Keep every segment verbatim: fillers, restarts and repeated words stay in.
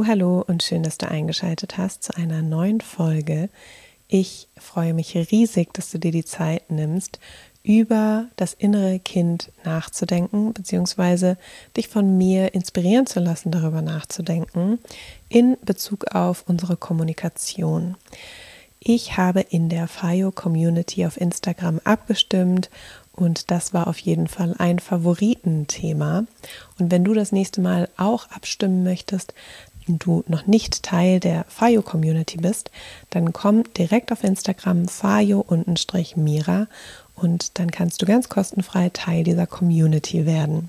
Hallo, hallo und schön, dass du eingeschaltet hast zu einer neuen Folge. Ich freue mich riesig, dass du dir die Zeit nimmst, über das innere Kind nachzudenken, beziehungsweise dich von mir inspirieren zu lassen, darüber nachzudenken, in Bezug auf unsere Kommunikation. Ich habe in der Fayo Community auf Instagram abgestimmt und das war auf jeden Fall ein Favoritenthema. Und wenn du das nächste Mal auch abstimmen möchtest und du noch nicht Teil der Fayo Community bist, dann komm direkt auf Instagram fayo-mira und dann kannst du ganz kostenfrei Teil dieser Community werden.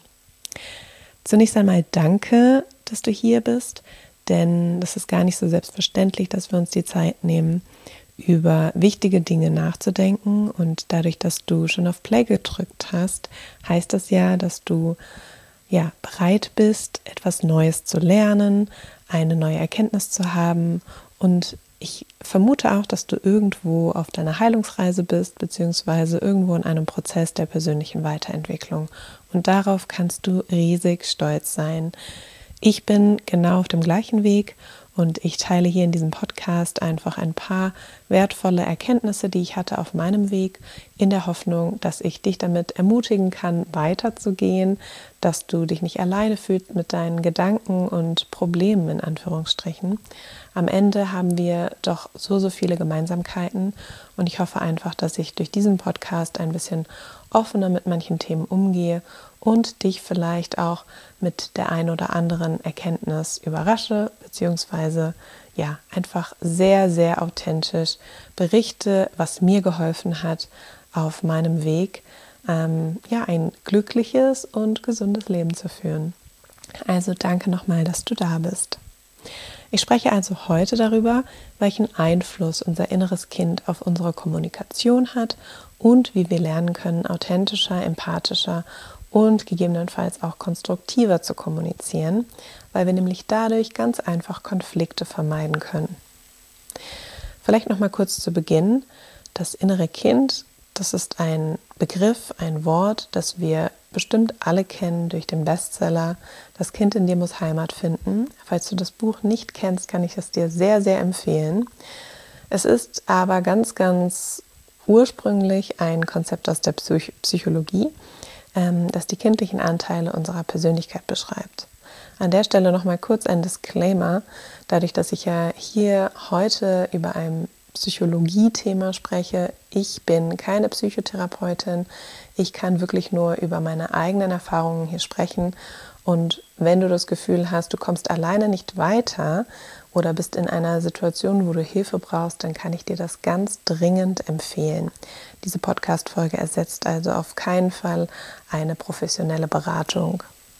Zunächst einmal danke, dass du hier bist, denn das ist gar nicht so selbstverständlich, dass wir uns die Zeit nehmen, über wichtige Dinge nachzudenken, und dadurch, dass du schon auf Play gedrückt hast, heißt das ja, dass du ja bereit bist, etwas Neues zu lernen, eine neue Erkenntnis zu haben, und ich vermute auch, dass du irgendwo auf deiner Heilungsreise bist, beziehungsweise irgendwo in einem Prozess der persönlichen Weiterentwicklung, und darauf kannst du riesig stolz sein. Ich bin genau auf dem gleichen Weg. Und ich teile hier in diesem Podcast einfach ein paar wertvolle Erkenntnisse, die ich hatte auf meinem Weg, in der Hoffnung, dass ich dich damit ermutigen kann, weiterzugehen, dass du dich nicht alleine fühlst mit deinen Gedanken und Problemen in Anführungsstrichen. Am Ende haben wir doch so, so viele Gemeinsamkeiten, und ich hoffe einfach, dass ich durch diesen Podcast ein bisschen offener mit manchen Themen umgehe und dich vielleicht auch mit der ein oder anderen Erkenntnis überrasche, beziehungsweise ja, einfach sehr, sehr authentisch berichte, was mir geholfen hat, auf meinem Weg ähm, ja, ein glückliches und gesundes Leben zu führen. Also danke nochmal, dass du da bist. Ich spreche also heute darüber, welchen Einfluss unser inneres Kind auf unsere Kommunikation hat und wie wir lernen können, authentischer, empathischer und gegebenenfalls auch konstruktiver zu kommunizieren, weil wir nämlich dadurch ganz einfach Konflikte vermeiden können. Vielleicht noch mal kurz zu Beginn: Das innere Kind, das ist ein Begriff, ein Wort, das wir bestimmt alle kennen durch den Bestseller Das Kind in dir muss Heimat finden. Falls du das Buch nicht kennst, kann ich es dir sehr, sehr empfehlen. Es ist aber ganz, ganz ursprünglich ein Konzept aus der Psych- Psychologie, ähm, das die kindlichen Anteile unserer Persönlichkeit beschreibt. An der Stelle nochmal kurz ein Disclaimer. Dadurch, dass ich ja hier heute über ein Psychologie-Thema spreche, ich bin keine Psychotherapeutin. Ich kann wirklich nur über meine eigenen Erfahrungen hier sprechen. Und wenn du das Gefühl hast, du kommst alleine nicht weiter oder bist in einer Situation, wo du Hilfe brauchst, dann kann ich dir das ganz dringend empfehlen. Diese Podcast-Folge ersetzt also auf keinen Fall eine professionelle Beratung.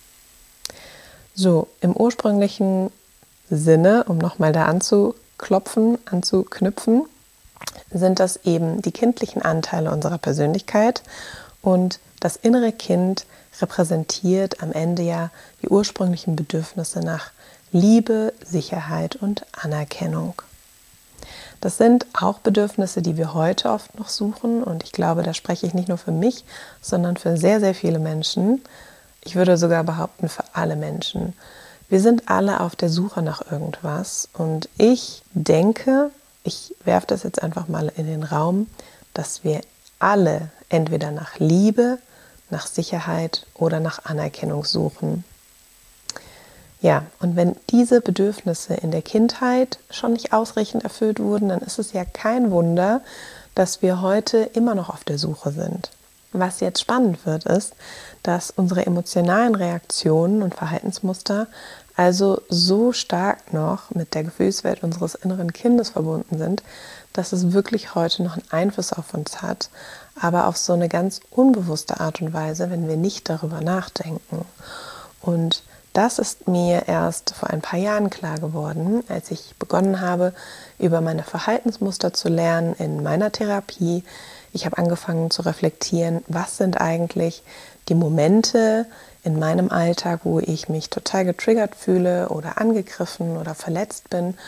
So, im ursprünglichen Sinne, um nochmal da anzuklopfen, anzuknüpfen, sind das eben die kindlichen Anteile unserer Persönlichkeit, und das innere Kind repräsentiert am Ende ja die ursprünglichen Bedürfnisse nach Liebe, Sicherheit und Anerkennung. Das sind auch Bedürfnisse, die wir heute oft noch suchen, und ich glaube, da spreche ich nicht nur für mich, sondern für sehr, sehr viele Menschen. Ich würde sogar behaupten, für alle Menschen. Wir sind alle auf der Suche nach irgendwas, und ich denke, ich werfe das jetzt einfach mal in den Raum, dass wir alle entweder nach Liebe, nach Sicherheit oder nach Anerkennung suchen. Ja, und wenn diese Bedürfnisse in der Kindheit schon nicht ausreichend erfüllt wurden, dann ist es ja kein Wunder, dass wir heute immer noch auf der Suche sind. Was jetzt spannend wird, ist, dass unsere emotionalen Reaktionen und Verhaltensmuster also so stark noch mit der Gefühlswelt unseres inneren Kindes verbunden sind, dass es wirklich heute noch einen Einfluss auf uns hat, aber auf so eine ganz unbewusste Art und Weise, wenn wir nicht darüber nachdenken. Und das ist mir erst vor ein paar Jahren klar geworden, als ich begonnen habe, über meine Verhaltensmuster zu lernen in meiner Therapie. Ich habe angefangen zu reflektieren, was sind eigentlich die Momente in meinem Alltag, wo ich mich total getriggert fühle oder angegriffen oder verletzt bin,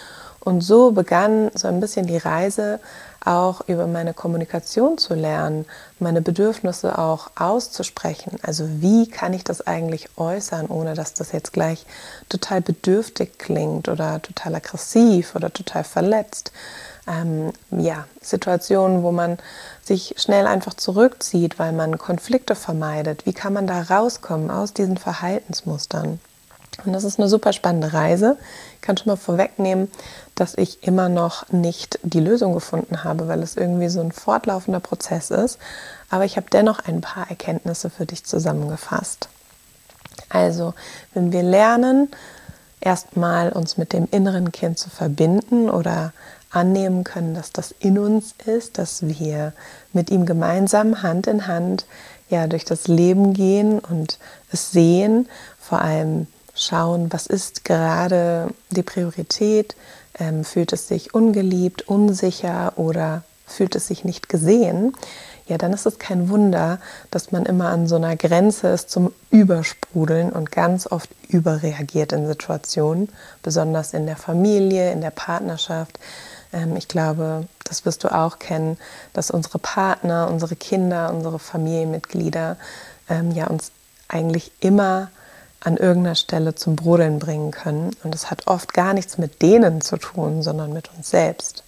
Und so begann so ein bisschen die Reise, auch über meine Kommunikation zu lernen, meine Bedürfnisse auch auszusprechen. Also wie kann ich das eigentlich äußern, ohne dass das jetzt gleich total bedürftig klingt oder total aggressiv oder total verletzt. Ähm, ja, Situationen, wo man sich schnell einfach zurückzieht, weil man Konflikte vermeidet. Wie kann man da rauskommen aus diesen Verhaltensmustern? Und das ist eine super spannende Reise. Ich kann schon mal vorwegnehmen, dass ich immer noch nicht die Lösung gefunden habe, weil es irgendwie so ein fortlaufender Prozess ist. Aber ich habe dennoch ein paar Erkenntnisse für dich zusammengefasst. Also, wenn wir lernen, erstmal uns mit dem inneren Kind zu verbinden oder annehmen können, dass das in uns ist, dass wir mit ihm gemeinsam Hand in Hand ja durch das Leben gehen und es sehen, vor allem schauen, was ist gerade die Priorität, ähm, fühlt es sich ungeliebt, unsicher oder fühlt es sich nicht gesehen, ja, dann ist es kein Wunder, dass man immer an so einer Grenze ist zum Übersprudeln und ganz oft überreagiert in Situationen, besonders in der Familie, in der Partnerschaft. Ähm, ich glaube, das wirst du auch kennen, dass unsere Partner, unsere Kinder, unsere Familienmitglieder ähm, ja uns eigentlich immer an irgendeiner Stelle zum Brodeln bringen können. Und das hat oft gar nichts mit denen zu tun, sondern mit uns selbst.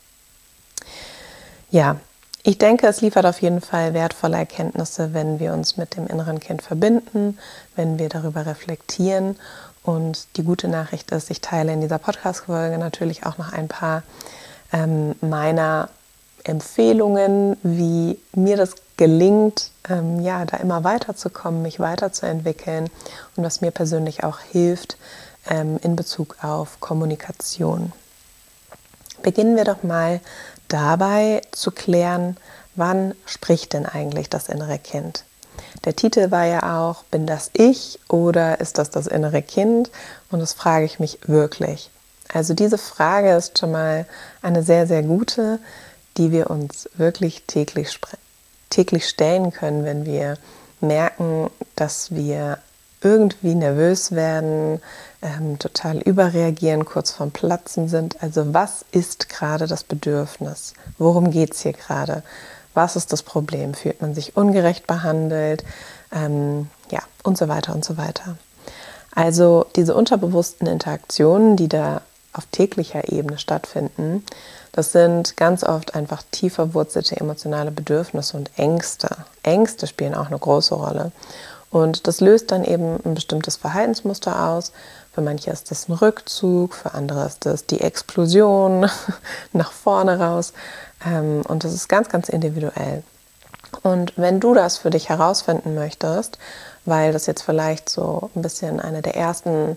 Ja, ich denke, es liefert auf jeden Fall wertvolle Erkenntnisse, wenn wir uns mit dem inneren Kind verbinden, wenn wir darüber reflektieren. Und die gute Nachricht ist, ich teile in dieser Podcast-Folge natürlich auch noch ein paar ähm, meiner Empfehlungen, wie mir das gelingt, ähm, ja, da immer weiterzukommen, mich weiterzuentwickeln und was mir persönlich auch hilft ähm, in Bezug auf Kommunikation. Beginnen wir doch mal dabei zu klären, wann spricht denn eigentlich das innere Kind? Der Titel war ja auch, bin das ich oder ist das das innere Kind? Und das frage ich mich wirklich. Also diese Frage ist schon mal eine sehr, sehr gute, die wir uns wirklich täglich, täglich stellen können, wenn wir merken, dass wir irgendwie nervös werden, ähm, total überreagieren, kurz vorm Platzen sind. Also was ist gerade das Bedürfnis? Worum geht es hier gerade? Was ist das Problem? Fühlt man sich ungerecht behandelt? Ähm, ja, und so weiter und so weiter. Also diese unterbewussten Interaktionen, die da auf täglicher Ebene stattfinden, das sind ganz oft einfach tief verwurzelte emotionale Bedürfnisse und Ängste. Ängste spielen auch eine große Rolle. Und das löst dann eben ein bestimmtes Verhaltensmuster aus. Für manche ist das ein Rückzug, für andere ist das die Explosion nach vorne raus. Und das ist ganz, ganz individuell. Und wenn du das für dich herausfinden möchtest, weil das jetzt vielleicht so ein bisschen eine der ersten,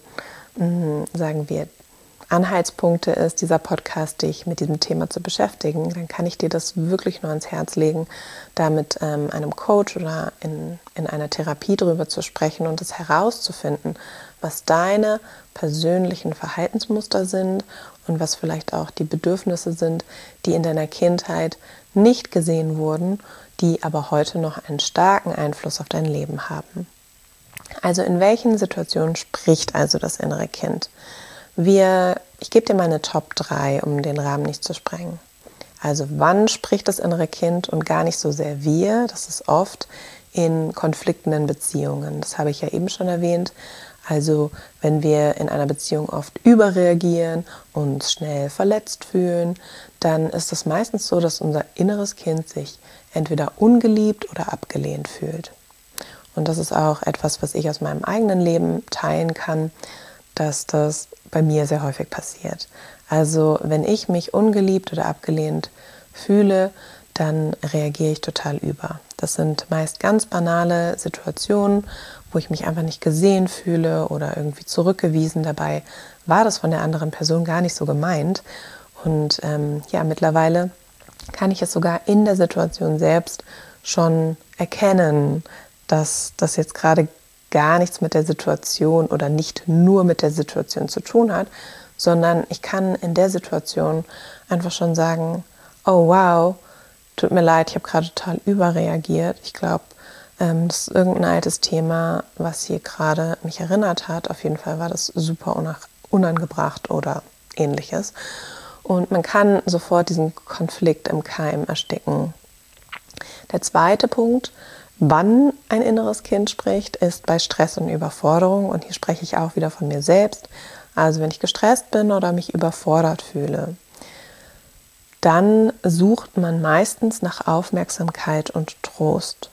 sagen wir, Anhaltspunkte ist, dieser Podcast, dich mit diesem Thema zu beschäftigen, dann kann ich dir das wirklich nur ans Herz legen, da mit ähm, einem Coach oder in, in einer Therapie drüber zu sprechen und es herauszufinden, was deine persönlichen Verhaltensmuster sind und was vielleicht auch die Bedürfnisse sind, die in deiner Kindheit nicht gesehen wurden, die aber heute noch einen starken Einfluss auf dein Leben haben. Also in welchen Situationen spricht also das innere Kind? Wir, ich gebe dir meine Top drei, um den Rahmen nicht zu sprengen. Also wann spricht das innere Kind und gar nicht so sehr wir, das ist oft in konfliktenden Beziehungen. Das habe ich ja eben schon erwähnt. Also wenn wir in einer Beziehung oft überreagieren, uns schnell verletzt fühlen, dann ist es meistens so, dass unser inneres Kind sich entweder ungeliebt oder abgelehnt fühlt. Und das ist auch etwas, was ich aus meinem eigenen Leben teilen kann, dass das bei mir sehr häufig passiert. Also wenn ich mich ungeliebt oder abgelehnt fühle, dann reagiere ich total über. Das sind meist ganz banale Situationen, wo ich mich einfach nicht gesehen fühle oder irgendwie zurückgewiesen. Dabei war das von der anderen Person gar nicht so gemeint. Und ähm, ja, mittlerweile kann ich es sogar in der Situation selbst schon erkennen, dass das jetzt gerade gar nichts mit der Situation oder nicht nur mit der Situation zu tun hat, sondern ich kann in der Situation einfach schon sagen, oh wow, tut mir leid, ich habe gerade total überreagiert. Ich glaube, ähm, das ist irgendein altes Thema, was hier gerade mich erinnert hat. Auf jeden Fall war das super unangebracht oder ähnliches. Und man kann sofort diesen Konflikt im Keim ersticken. Der zweite Punkt, wann ein inneres Kind spricht, ist bei Stress und Überforderung. Und hier spreche ich auch wieder von mir selbst. Also wenn ich gestresst bin oder mich überfordert fühle, dann sucht man meistens nach Aufmerksamkeit und Trost.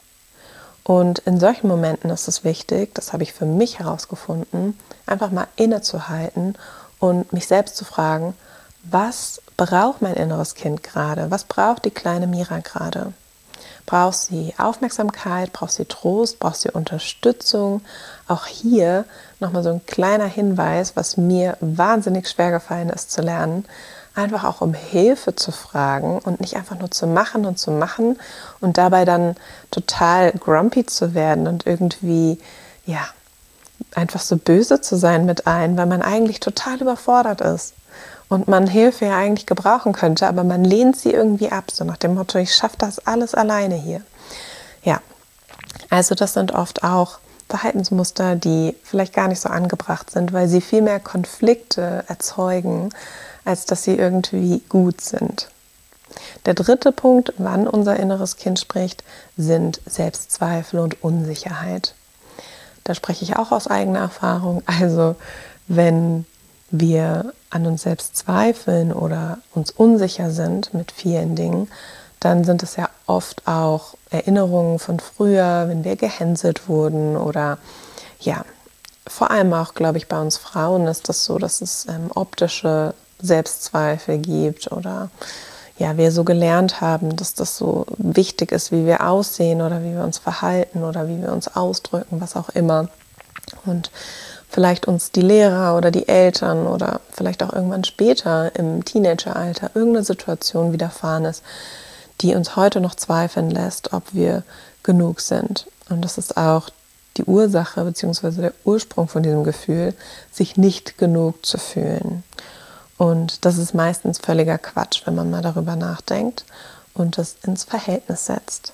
Und in solchen Momenten ist es wichtig, das habe ich für mich herausgefunden, einfach mal innezuhalten und mich selbst zu fragen, was braucht mein inneres Kind gerade? Was braucht die kleine Mira gerade? Braucht sie Aufmerksamkeit? Braucht sie Trost? Braucht sie Unterstützung? Auch hier nochmal so ein kleiner Hinweis, was mir wahnsinnig schwer gefallen ist zu lernen, einfach auch um Hilfe zu fragen und nicht einfach nur zu machen und zu machen und dabei dann total grumpy zu werden und irgendwie, ja, einfach so böse zu sein mit allen, weil man eigentlich total überfordert ist und man Hilfe ja eigentlich gebrauchen könnte, aber man lehnt sie irgendwie ab, so nach dem Motto, ich schaffe das alles alleine hier. Ja, also das sind oft auch Verhaltensmuster, die vielleicht gar nicht so angebracht sind, weil sie viel mehr Konflikte erzeugen, als dass sie irgendwie gut sind. Der dritte Punkt, wann unser inneres Kind spricht, sind Selbstzweifel und Unsicherheit. Da spreche ich auch aus eigener Erfahrung. Also wenn wir an uns selbst zweifeln oder uns unsicher sind mit vielen Dingen, dann sind es ja oft auch Erinnerungen von früher, wenn wir gehänselt wurden oder ja, vor allem auch, glaube ich, bei uns Frauen ist das so, dass es ähm, optische Selbstzweifel gibt oder ja, wir so gelernt haben, dass das so wichtig ist, wie wir aussehen oder wie wir uns verhalten oder wie wir uns ausdrücken, was auch immer. Und vielleicht uns die Lehrer oder die Eltern oder vielleicht auch irgendwann später im Teenageralter irgendeine Situation widerfahren ist, die uns heute noch zweifeln lässt, ob wir genug sind. Und das ist auch die Ursache bzw. der Ursprung von diesem Gefühl, sich nicht genug zu fühlen. Und das ist meistens völliger Quatsch, wenn man mal darüber nachdenkt und das ins Verhältnis setzt.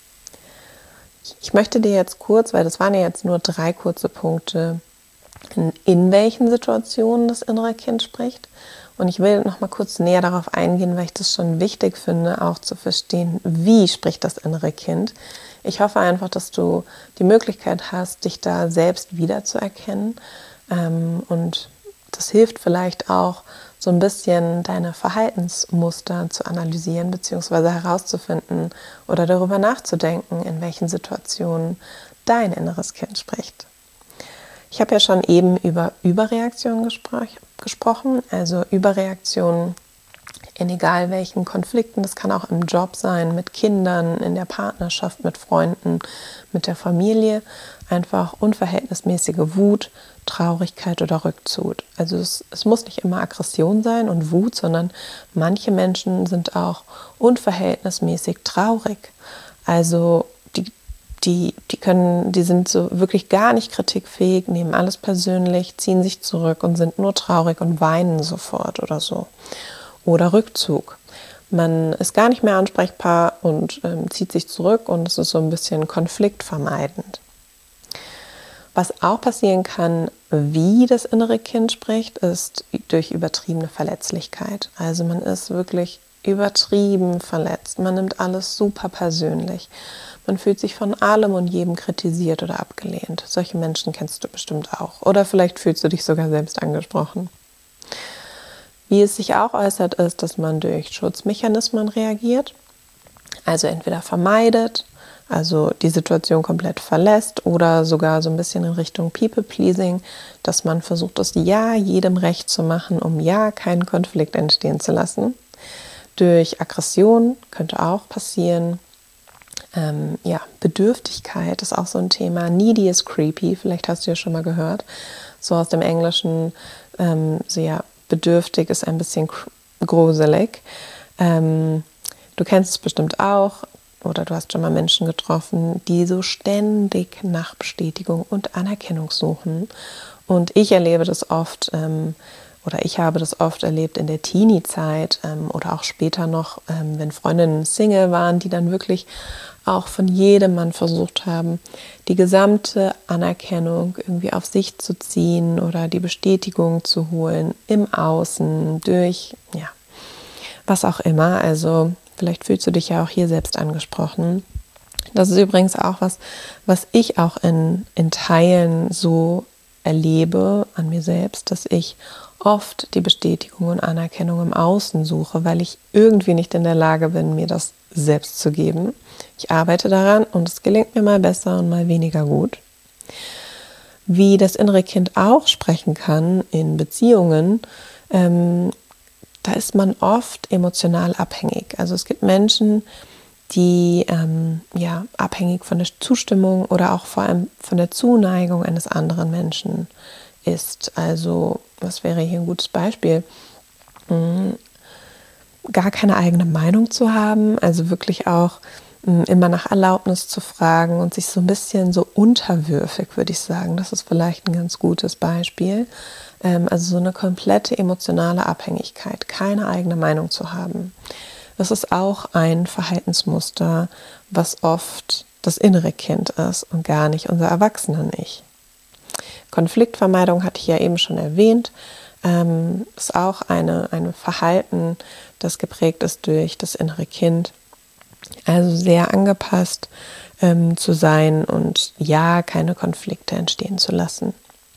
Ich möchte dir jetzt kurz, weil das waren ja jetzt nur drei kurze Punkte, in, in welchen Situationen das innere Kind spricht. Und ich will noch mal kurz näher darauf eingehen, weil ich das schon wichtig finde, auch zu verstehen, wie spricht das innere Kind. Ich hoffe einfach, dass du die Möglichkeit hast, dich da selbst wiederzuerkennen. Ähm, und das hilft vielleicht auch, so ein bisschen deine Verhaltensmuster zu analysieren bzw. herauszufinden oder darüber nachzudenken, in welchen Situationen dein inneres Kind spricht. Ich habe ja schon eben über Überreaktionen gespro- gesprochen, also Überreaktionen in egal welchen Konflikten. Das kann auch im Job sein, mit Kindern, in der Partnerschaft, mit Freunden, mit der Familie. Einfach unverhältnismäßige Wut, Traurigkeit oder Rückzug. Also es, es muss nicht immer Aggression sein und Wut, sondern manche Menschen sind auch unverhältnismäßig traurig. Also die, die, die können, die sind so wirklich gar nicht kritikfähig, nehmen alles persönlich, ziehen sich zurück und sind nur traurig und weinen sofort oder so. Oder Rückzug. Man ist gar nicht mehr ansprechbar und ähm, zieht sich zurück und es ist so ein bisschen konfliktvermeidend. Was auch passieren kann, wie das innere Kind spricht, ist durch übertriebene Verletzlichkeit. Also man ist wirklich übertrieben verletzt. Man nimmt alles super persönlich. Man fühlt sich von allem und jedem kritisiert oder abgelehnt. Solche Menschen kennst du bestimmt auch. Oder vielleicht fühlst du dich sogar selbst angesprochen. Wie es sich auch äußert, ist, dass man durch Schutzmechanismen reagiert. Also entweder vermeidet, also die Situation komplett verlässt oder sogar so ein bisschen in Richtung People-Pleasing, dass man versucht, es ja jedem recht zu machen, um ja keinen Konflikt entstehen zu lassen. Durch Aggression könnte auch passieren. Ähm, ja, Bedürftigkeit ist auch so ein Thema. Needy is creepy, vielleicht hast du ja schon mal gehört. So aus dem Englischen, ähm, so ja, bedürftig ist ein bisschen gruselig. Ähm, du kennst es bestimmt auch. Oder du hast schon mal Menschen getroffen, die so ständig nach Bestätigung und Anerkennung suchen. Und ich erlebe das oft, ähm, oder ich habe das oft erlebt in der Teenie-Zeit ähm, oder auch später noch, ähm, wenn Freundinnen Single waren, die dann wirklich auch von jedem Mann versucht haben, die gesamte Anerkennung irgendwie auf sich zu ziehen oder die Bestätigung zu holen im Außen durch, ja, was auch immer. Also vielleicht fühlst du dich ja auch hier selbst angesprochen. Das ist übrigens auch was, was ich auch in, in Teilen so erlebe an mir selbst, dass ich oft die Bestätigung und Anerkennung im Außen suche, weil ich irgendwie nicht in der Lage bin, mir das selbst zu geben. Ich arbeite daran und es gelingt mir mal besser und mal weniger gut. Wie das innere Kind auch sprechen kann in Beziehungen, ähm, da ist man oft emotional abhängig. Also es gibt Menschen, die ähm, ja, abhängig von der Zustimmung oder auch vor allem von der Zuneigung eines anderen Menschen ist. Also, was wäre hier ein gutes Beispiel? Hm, gar keine eigene Meinung zu haben, also wirklich auch hm, immer nach Erlaubnis zu fragen und sich so ein bisschen so unterwürfig, würde ich sagen. Das ist vielleicht ein ganz gutes Beispiel. Ähm, also so eine komplette emotionale Abhängigkeit, keine eigene Meinung zu haben. Das ist auch ein Verhaltensmuster, was oft das innere Kind ist und gar nicht unser Erwachsenen-Ich. Konfliktvermeidung hatte ich ja eben schon erwähnt, ähm, ist auch eine, ein Verhalten, das geprägt ist durch das innere Kind. Also sehr angepasst ähm, zu sein und ja, keine Konflikte entstehen zu lassen.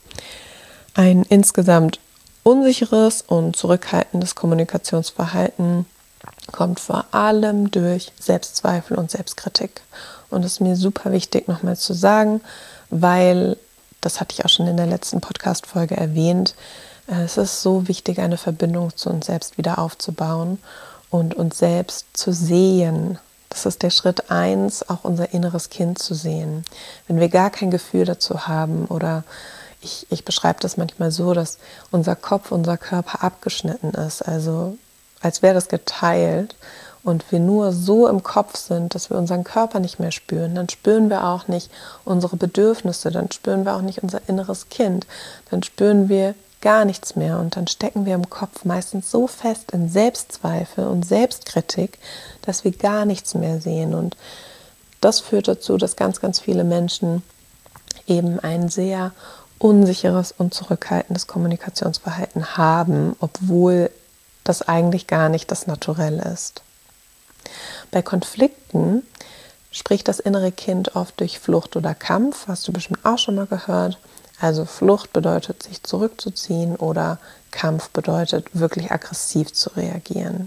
Ein insgesamt unsicheres und zurückhaltendes Kommunikationsverhalten kommt vor allem durch Selbstzweifel und Selbstkritik. Und es ist mir super wichtig, nochmal zu sagen, weil, das hatte ich auch schon in der letzten Podcast-Folge erwähnt, es ist so wichtig, eine Verbindung zu uns selbst wieder aufzubauen und uns selbst zu sehen. Das ist der Schritt eins, auch unser inneres Kind zu sehen. Wenn wir gar kein Gefühl dazu haben oder ich, ich beschreibe das manchmal so, dass unser Kopf, unser Körper abgeschnitten ist, also als wäre das geteilt und wir nur so im Kopf sind, dass wir unseren Körper nicht mehr spüren, dann spüren wir auch nicht unsere Bedürfnisse, dann spüren wir auch nicht unser inneres Kind, dann spüren wir gar nichts mehr und dann stecken wir im Kopf meistens so fest in Selbstzweifel und Selbstkritik, dass wir gar nichts mehr sehen und das führt dazu, dass ganz, ganz viele Menschen eben ein sehr unsicheres und zurückhaltendes Kommunikationsverhalten haben, obwohl das eigentlich gar nicht das Naturell ist. Bei Konflikten spricht das innere Kind oft durch Flucht oder Kampf, hast du bestimmt auch schon mal gehört. Also Flucht bedeutet, sich zurückzuziehen oder Kampf bedeutet, wirklich aggressiv zu reagieren.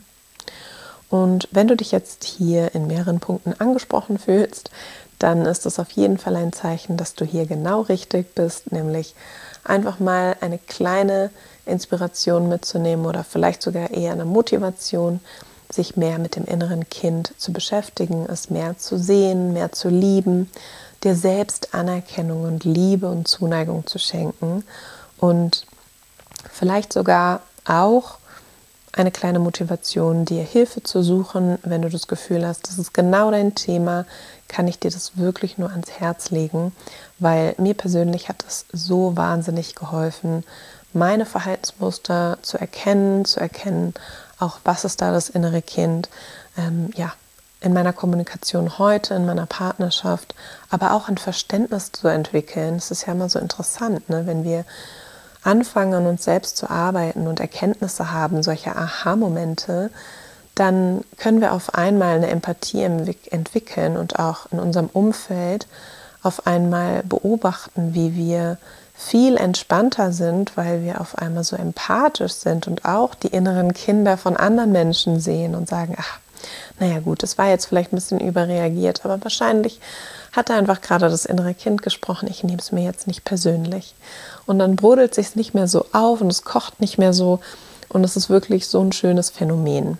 Und wenn du dich jetzt hier in mehreren Punkten angesprochen fühlst, dann ist das auf jeden Fall ein Zeichen, dass du hier genau richtig bist, nämlich einfach mal eine kleine Inspiration mitzunehmen oder vielleicht sogar eher eine Motivation, sich mehr mit dem inneren Kind zu beschäftigen, es mehr zu sehen, mehr zu lieben, dir selbst Anerkennung und Liebe und Zuneigung zu schenken und vielleicht sogar auch eine kleine Motivation, dir Hilfe zu suchen, wenn du das Gefühl hast, das ist genau dein Thema, kann ich dir das wirklich nur ans Herz legen, weil mir persönlich hat es so wahnsinnig geholfen, meine Verhaltensmuster zu erkennen, zu erkennen, auch was ist da das innere Kind, ähm, ja, in meiner Kommunikation heute, in meiner Partnerschaft, aber auch ein Verständnis zu entwickeln. Es ist ja immer so interessant, ne, wenn wir anfangen, an uns selbst zu arbeiten und Erkenntnisse haben, solche Aha-Momente, dann können wir auf einmal eine Empathie entwickeln und auch in unserem Umfeld auf einmal beobachten, wie wir viel entspannter sind, weil wir auf einmal so empathisch sind und auch die inneren Kinder von anderen Menschen sehen und sagen, ach, naja gut, das war jetzt vielleicht ein bisschen überreagiert, aber wahrscheinlich hat er einfach gerade das innere Kind gesprochen, ich nehme es mir jetzt nicht persönlich. Und dann brodelt es sich nicht mehr so auf und es kocht nicht mehr so und es ist wirklich so ein schönes Phänomen.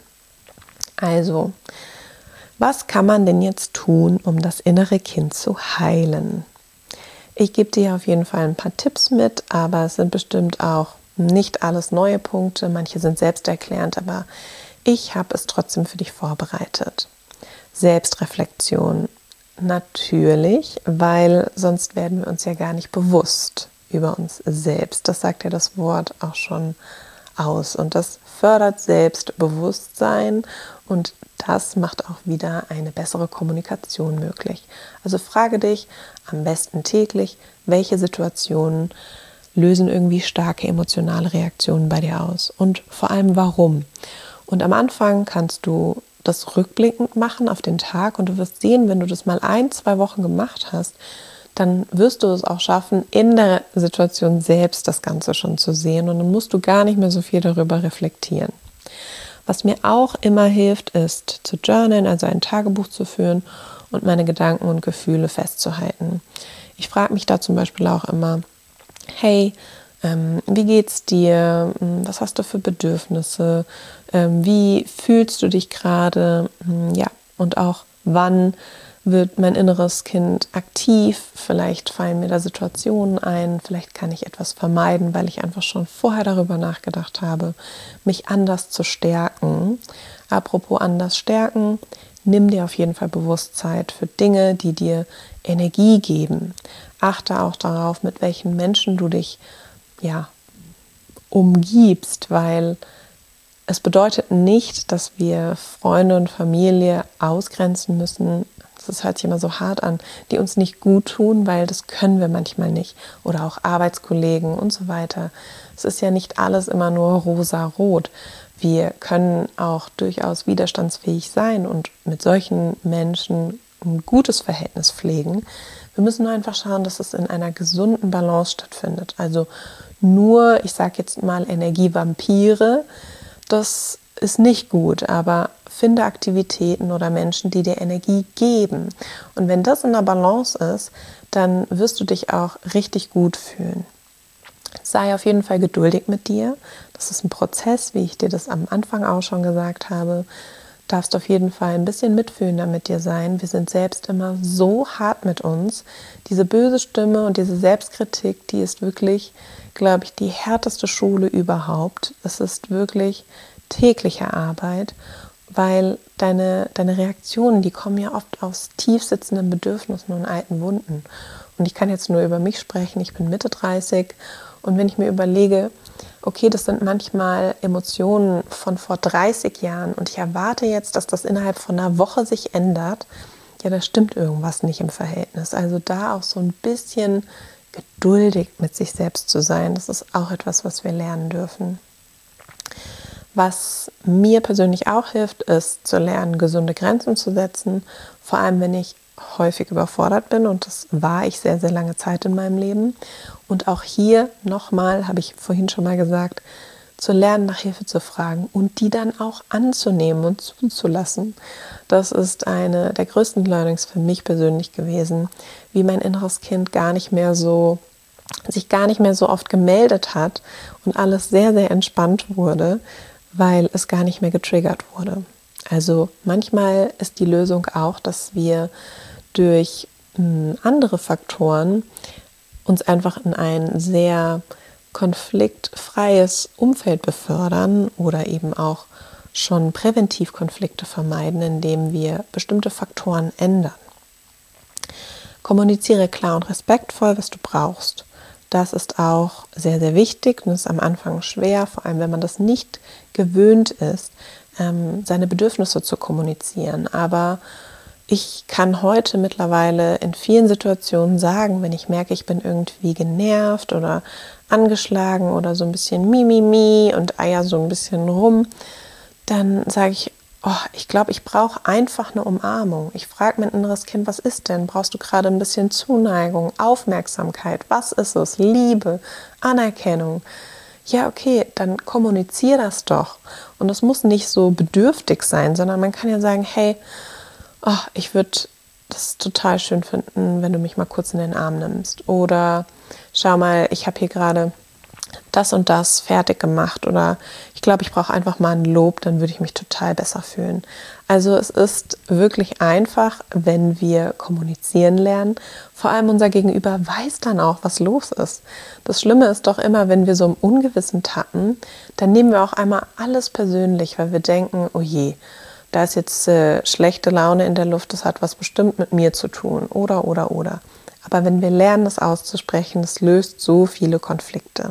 Also, was kann man denn jetzt tun, um das innere Kind zu heilen? Ich gebe dir auf jeden Fall ein paar Tipps mit, aber es sind bestimmt auch nicht alles neue Punkte. Manche sind selbsterklärend, aber ich habe es trotzdem für dich vorbereitet. Selbstreflexion. Natürlich, weil sonst werden wir uns ja gar nicht bewusst über uns selbst. Das sagt ja das Wort auch schon aus. Und das fördert Selbstbewusstsein und das macht auch wieder eine bessere Kommunikation möglich. Also frage dich am besten täglich, welche Situationen lösen irgendwie starke emotionale Reaktionen bei dir aus und vor allem warum. Und am Anfang kannst du das rückblickend machen auf den Tag und du wirst sehen, wenn du das mal ein, zwei Wochen gemacht hast, dann wirst du es auch schaffen, in der Situation selbst das Ganze schon zu sehen und dann musst du gar nicht mehr so viel darüber reflektieren. Was mir auch immer hilft, ist zu journalen, also ein Tagebuch zu führen und meine Gedanken und Gefühle festzuhalten. Ich frage mich da zum Beispiel auch immer, hey, ähm, wie geht's dir? Was hast du für Bedürfnisse? Ähm, wie fühlst du dich gerade? Ja, und auch wann wird mein inneres Kind aktiv? Vielleicht fallen mir da Situationen ein, vielleicht kann ich etwas vermeiden, weil ich einfach schon vorher darüber nachgedacht habe, mich anders zu stärken. Apropos anders stärken, nimm dir auf jeden Fall bewusst Zeit für Dinge, die dir Energie geben. Achte auch darauf, mit welchen Menschen du dich ja, umgibst, weil es bedeutet nicht, dass wir Freunde und Familie ausgrenzen müssen. Das hört sich immer so hart an, die uns nicht gut tun, weil das können wir manchmal nicht. Oder auch Arbeitskollegen und so weiter. Es ist ja nicht alles immer nur rosa-rot. Wir können auch durchaus widerstandsfähig sein und mit solchen Menschen ein gutes Verhältnis pflegen. Wir müssen nur einfach schauen, dass es in einer gesunden Balance stattfindet. Also nur, ich sage jetzt mal Energievampire, das ist nicht gut, aber finde Aktivitäten oder Menschen, die dir Energie geben. Und wenn das in der Balance ist, dann wirst du dich auch richtig gut fühlen. Sei auf jeden Fall geduldig mit dir. Das ist ein Prozess, wie ich dir das am Anfang auch schon gesagt habe. Darfst auf jeden Fall ein bisschen mitfühlender mit dir sein. Wir sind selbst immer so hart mit uns. Diese böse Stimme und diese Selbstkritik, die ist wirklich, glaube ich, die härteste Schule überhaupt. Es ist wirklich tägliche Arbeit, weil deine, deine Reaktionen, die kommen ja oft aus tief sitzenden Bedürfnissen und alten Wunden. Und ich kann jetzt nur über mich sprechen. Ich bin Mitte dreißig und wenn ich mir überlege, okay, das sind manchmal Emotionen von vor dreißig Jahren und ich erwarte jetzt, dass das innerhalb von einer Woche sich ändert, ja, da stimmt irgendwas nicht im Verhältnis. Also da auch so ein bisschen geduldig mit sich selbst zu sein, das ist auch etwas, was wir lernen dürfen. Was mir persönlich auch hilft, ist zu lernen, gesunde Grenzen zu setzen, vor allem wenn ich häufig überfordert bin und das war ich sehr, sehr lange Zeit in meinem Leben. Und auch hier nochmal, habe ich vorhin schon mal gesagt, zu lernen, nach Hilfe zu fragen und die dann auch anzunehmen und zuzulassen. Das ist eine der größten Learnings für mich persönlich gewesen, wie mein inneres Kind gar nicht mehr so, sich gar nicht mehr so oft gemeldet hat und alles sehr, sehr entspannt wurde, weil es gar nicht mehr getriggert wurde. Also manchmal ist die Lösung auch, dass wir durch mh, andere Faktoren uns einfach in ein sehr konfliktfreies Umfeld befördern oder eben auch schon präventiv Konflikte vermeiden, indem wir bestimmte Faktoren ändern. Kommuniziere klar und respektvoll, was du brauchst. Das ist auch sehr, sehr wichtig und ist am Anfang schwer, vor allem wenn man das nicht gewöhnt ist, seine Bedürfnisse zu kommunizieren. Aber ich kann heute mittlerweile in vielen Situationen sagen, wenn ich merke, ich bin irgendwie genervt oder angeschlagen oder so ein bisschen Mimimi und eier so ein bisschen rum, dann sage ich, oh, ich glaube, ich brauche einfach eine Umarmung. Ich frage mein inneres Kind, was ist denn? Brauchst du gerade ein bisschen Zuneigung, Aufmerksamkeit? Was ist es? Liebe, Anerkennung? Ja, okay, dann kommunizier das doch. Und es muss nicht so bedürftig sein, sondern man kann ja sagen, hey, oh, ich würde das total schön finden, wenn du mich mal kurz in den Arm nimmst. Oder schau mal, ich habe hier gerade das und das fertig gemacht. Oder ich glaube, ich brauche einfach mal ein Lob, dann würde ich mich total besser fühlen. Also es ist wirklich einfach, wenn wir kommunizieren lernen. Vor allem unser Gegenüber weiß dann auch, was los ist. Das Schlimme ist doch immer, wenn wir so im Ungewissen tappen, dann nehmen wir auch einmal alles persönlich, weil wir denken, oh je, da ist jetzt äh, schlechte Laune in der Luft, das hat was bestimmt mit mir zu tun. Oder, oder, oder. Aber wenn wir lernen, das auszusprechen, das löst so viele Konflikte.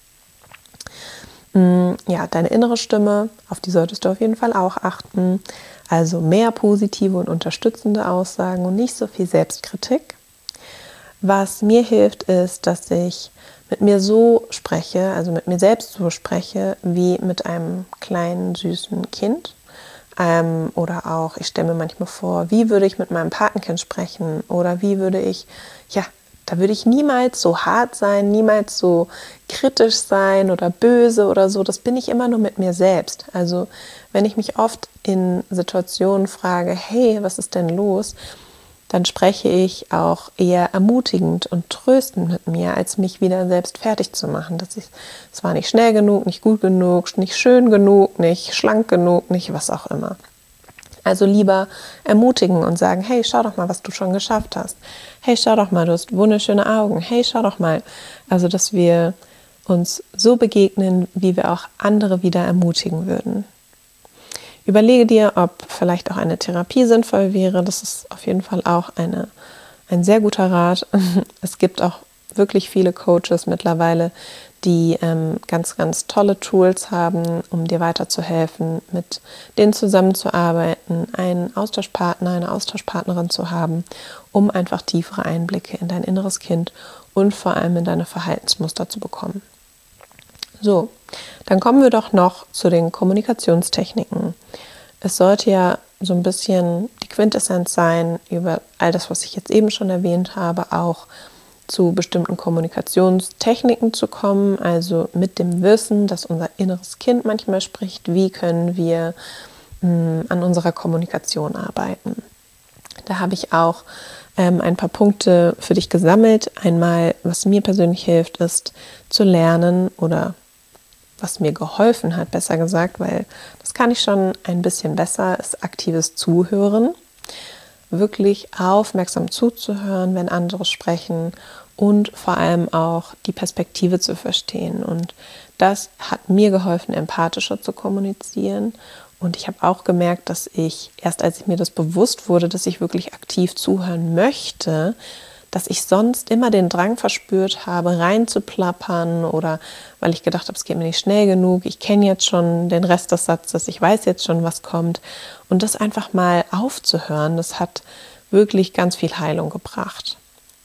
Ja, deine innere Stimme, auf die solltest du auf jeden Fall auch achten. Also mehr positive und unterstützende Aussagen und nicht so viel Selbstkritik. Was mir hilft, ist, dass ich mit mir so spreche, also mit mir selbst so spreche, wie mit einem kleinen, süßen Kind. Ähm, oder auch, ich stelle mir manchmal vor, wie würde ich mit meinem Patenkind sprechen? Oder wie würde ich, ja, da würde ich niemals so hart sein, niemals so kritisch sein oder böse oder so. Das bin ich immer nur mit mir selbst. Also wenn ich mich oft in Situationen frage, hey, was ist denn los? Dann spreche ich auch eher ermutigend und tröstend mit mir, als mich wieder selbst fertig zu machen. Das ist, es war nicht schnell genug, nicht gut genug, nicht schön genug, nicht schlank genug, nicht was auch immer. Also lieber ermutigen und sagen, hey, schau doch mal, was du schon geschafft hast. Hey, schau doch mal, du hast wunderschöne Augen. Hey, schau doch mal. Also, dass wir uns so begegnen, wie wir auch andere wieder ermutigen würden. Überlege dir, ob vielleicht auch eine Therapie sinnvoll wäre. Das ist auf jeden Fall auch eine, ein sehr guter Rat. Es gibt auch wirklich viele Coaches mittlerweile, die ähm, ganz, ganz tolle Tools haben, um dir weiterzuhelfen, mit denen zusammenzuarbeiten, einen Austauschpartner, eine Austauschpartnerin zu haben, um einfach tiefere Einblicke in dein inneres Kind und vor allem in deine Verhaltensmuster zu bekommen. So, dann kommen wir doch noch zu den Kommunikationstechniken. Es sollte ja so ein bisschen die Quintessenz sein über all das, was ich jetzt eben schon erwähnt habe, auch zu bestimmten Kommunikationstechniken zu kommen, also mit dem Wissen, dass unser inneres Kind manchmal spricht, wie können wir mh, an unserer Kommunikation arbeiten. Da habe ich auch ähm, ein paar Punkte für dich gesammelt. Einmal, was mir persönlich hilft, ist zu lernen oder was mir geholfen hat, besser gesagt, weil das kann ich schon ein bisschen besser, ist aktives Zuhören. Wirklich aufmerksam zuzuhören, wenn andere sprechen und vor allem auch die Perspektive zu verstehen. Und das hat mir geholfen, empathischer zu kommunizieren. Und ich habe auch gemerkt, dass ich, erst als ich mir das bewusst wurde, dass ich wirklich aktiv zuhören möchte, dass ich sonst immer den Drang verspürt habe, reinzuplappern oder weil ich gedacht habe, es geht mir nicht schnell genug, ich kenne jetzt schon den Rest des Satzes, ich weiß jetzt schon, was kommt. Und das einfach mal aufzuhören, das hat wirklich ganz viel Heilung gebracht.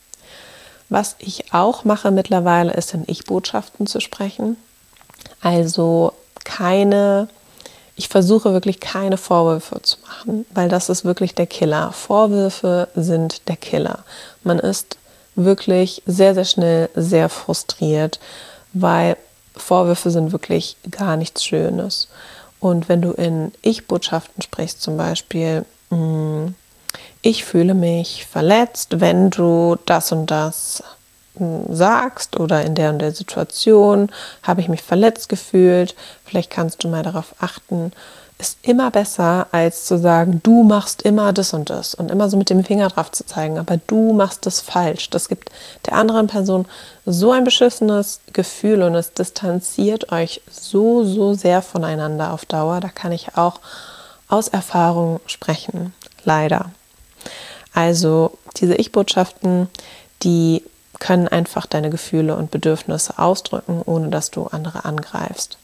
Was ich auch mache mittlerweile, ist in Ich-Botschaften zu sprechen. Also keine, ich versuche wirklich keine Vorwürfe zu machen, weil das ist wirklich der Killer. Vorwürfe sind der Killer. Man ist wirklich sehr, sehr schnell sehr frustriert, weil Vorwürfe sind wirklich gar nichts Schönes. Und wenn du in Ich-Botschaften sprichst, zum Beispiel, ich fühle mich verletzt, wenn du das und das sagst oder in der und der Situation habe ich mich verletzt gefühlt, vielleicht kannst du mal darauf achten, ist immer besser, als zu sagen, du machst immer das und das und immer so mit dem Finger drauf zu zeigen, aber du machst das falsch. Das gibt der anderen Person so ein beschissenes Gefühl und es distanziert euch so, so sehr voneinander auf Dauer. Da kann ich auch aus Erfahrung sprechen, leider. Also diese Ich-Botschaften, die können einfach deine Gefühle und Bedürfnisse ausdrücken, ohne dass du andere angreifst.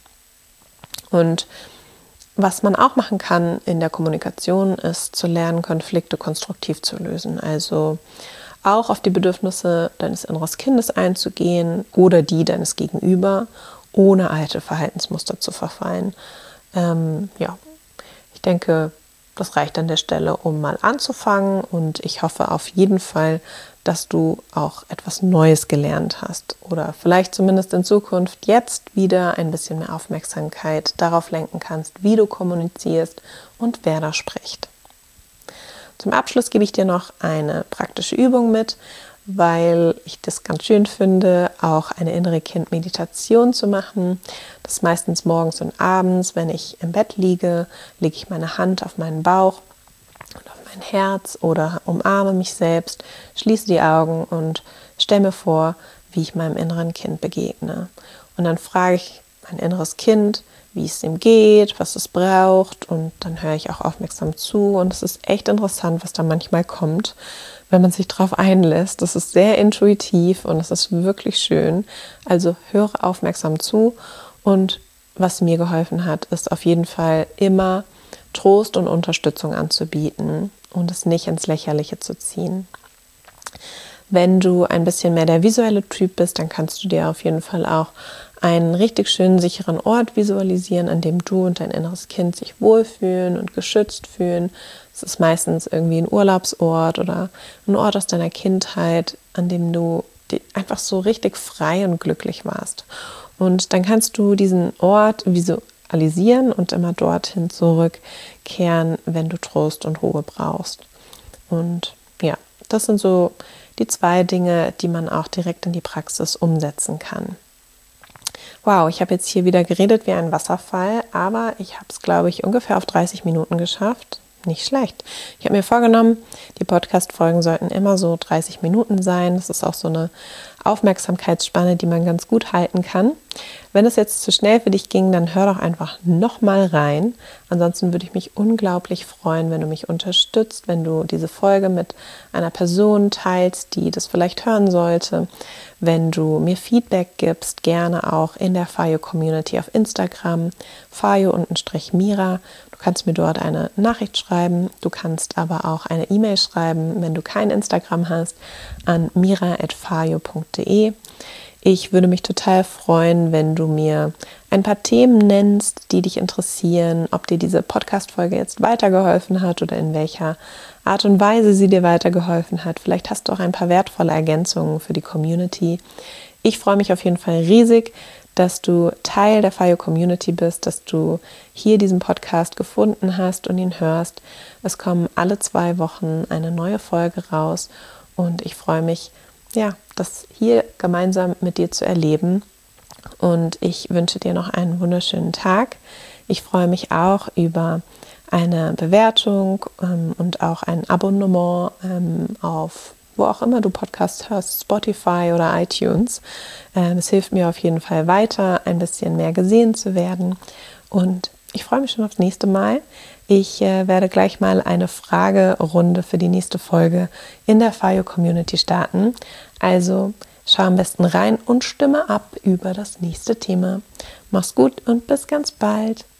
Und was man auch machen kann in der Kommunikation, ist zu lernen, Konflikte konstruktiv zu lösen. Also auch auf die Bedürfnisse deines inneren Kindes einzugehen oder die deines Gegenüber, ohne alte Verhaltensmuster zu verfallen. Ähm, ja, ich denke, das reicht an der Stelle, um mal anzufangen. Und ich hoffe auf jeden Fall, dass du auch etwas Neues gelernt hast oder vielleicht zumindest in Zukunft jetzt wieder ein bisschen mehr Aufmerksamkeit darauf lenken kannst, wie du kommunizierst und wer da spricht. Zum Abschluss gebe ich dir noch eine praktische Übung mit, weil ich das ganz schön finde, auch eine innere Kind-Meditation zu machen. Das ist meistens morgens und abends, wenn ich im Bett liege, lege ich meine Hand auf meinen Bauch und auf mein Herz oder umarme mich selbst, schließe die Augen und stelle mir vor, wie ich meinem inneren Kind begegne. Und dann frage ich mein inneres Kind, wie es ihm geht, was es braucht, und dann höre ich auch aufmerksam zu und es ist echt interessant, was da manchmal kommt, wenn man sich darauf einlässt. Das ist sehr intuitiv und es ist wirklich schön. Also höre aufmerksam zu, und was mir geholfen hat, ist auf jeden Fall immer Trost und Unterstützung anzubieten und es nicht ins Lächerliche zu ziehen. Wenn du ein bisschen mehr der visuelle Typ bist, dann kannst du dir auf jeden Fall auch einen richtig schönen, sicheren Ort visualisieren, an dem du und dein inneres Kind sich wohlfühlen und geschützt fühlen. Es ist meistens irgendwie ein Urlaubsort oder ein Ort aus deiner Kindheit, an dem du einfach so richtig frei und glücklich warst. Und dann kannst du diesen Ort visualisieren und immer dorthin zurückkehren, wenn du Trost und Ruhe brauchst. Und ja, das sind so die zwei Dinge, die man auch direkt in die Praxis umsetzen kann. Wow, ich habe jetzt hier wieder geredet wie ein Wasserfall, aber ich habe es, glaube ich, ungefähr auf dreißig Minuten geschafft. Nicht schlecht. Ich habe mir vorgenommen, die Podcast-Folgen sollten immer so dreißig Minuten sein. Das ist auch so eine Aufmerksamkeitsspanne, die man ganz gut halten kann. Wenn es jetzt zu schnell für dich ging, dann hör doch einfach nochmal rein. Ansonsten würde ich mich unglaublich freuen, wenn du mich unterstützt, wenn du diese Folge mit einer Person teilst, die das vielleicht hören sollte. Wenn du mir Feedback gibst, gerne auch in der Fayo Community auf Instagram, fayo-mira. Du kannst mir dort eine Nachricht schreiben. Du kannst aber auch eine E-Mail schreiben, wenn du kein Instagram hast, an mira at fayo punkt de. Ich würde mich total freuen, wenn du mir ein paar Themen nennst, die dich interessieren, ob dir diese Podcast-Folge jetzt weitergeholfen hat oder in welcher Art und Weise sie dir weitergeholfen hat. Vielleicht hast du auch ein paar wertvolle Ergänzungen für die Community. Ich freue mich auf jeden Fall riesig, dass du Teil der Fayo Community bist, dass du hier diesen Podcast gefunden hast und ihn hörst. Es kommen alle zwei Wochen eine neue Folge raus und ich freue mich, ja, das hier gemeinsam mit dir zu erleben. Und ich wünsche dir noch einen wunderschönen Tag. Ich freue mich auch über eine Bewertung ähm, und auch ein Abonnement ähm, auf wo auch immer du Podcasts hörst, Spotify oder iTunes. Ähm, es hilft mir auf jeden Fall weiter, ein bisschen mehr gesehen zu werden. Und ich freue mich schon aufs nächste Mal. Ich äh, werde gleich mal eine Fragerunde für die nächste Folge in der Fayo Community starten. Also schau am besten rein und stimme ab über das nächste Thema. Mach's gut und bis ganz bald.